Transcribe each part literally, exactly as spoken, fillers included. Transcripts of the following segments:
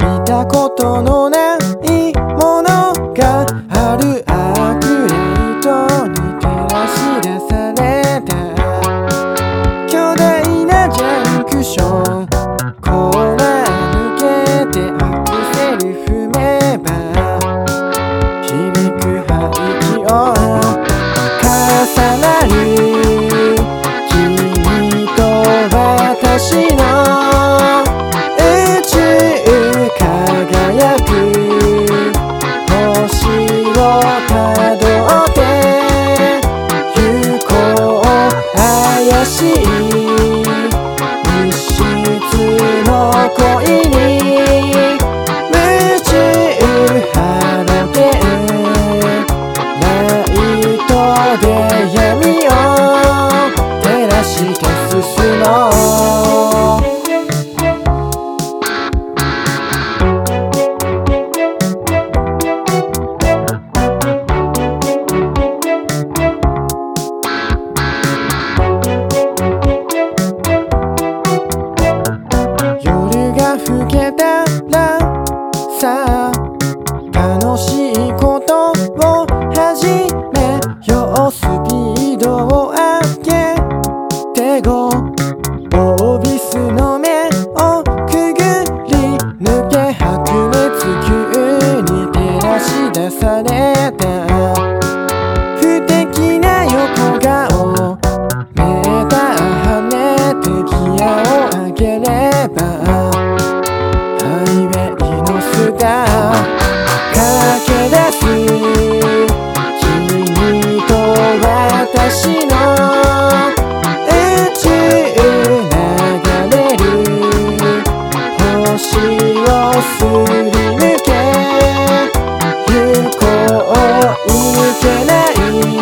見たことのないものがある。アークライトに照らし出された巨大なジャンクション、コーナー抜けてアクセル踏めば響く排気音重なる。君と私の宇宙輝く星をたどって行こう。怪しい密室の恋に夢中。ハロゲンライトで闇を照らして進もう。更けたらさあ楽しいことを始めよう。スピードを上げてごオービスの目をくぐり抜け白熱球に照らし出された不敵な横顔。メーター跳ねてギアを上げれば駆け出す君と私の宇宙流れる星をすり抜け行こう。いけない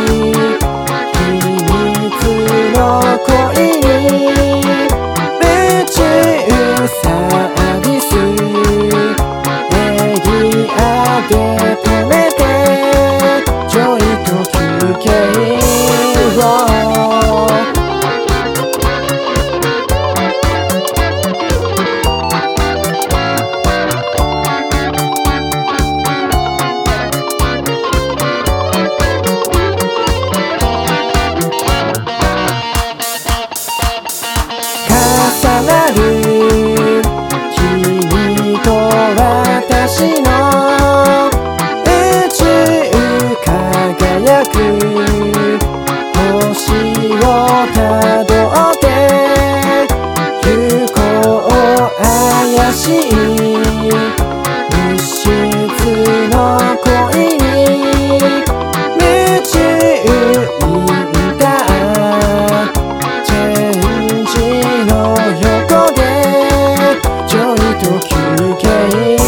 秘密の恋に夢中。サービスで止めてジョイと休憩を。重なる君と私の星をたどって行こう。怪しい密室の恋に夢中。インターチェンジの横でジョイと休憩